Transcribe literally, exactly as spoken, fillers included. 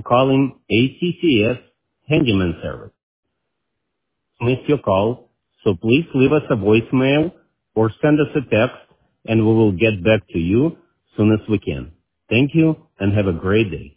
calling A C C S Handyman Service. Missed your call, so please leave us a voicemail or send us a text, and we will get back to you soon as we can. Thank you, and have a great day.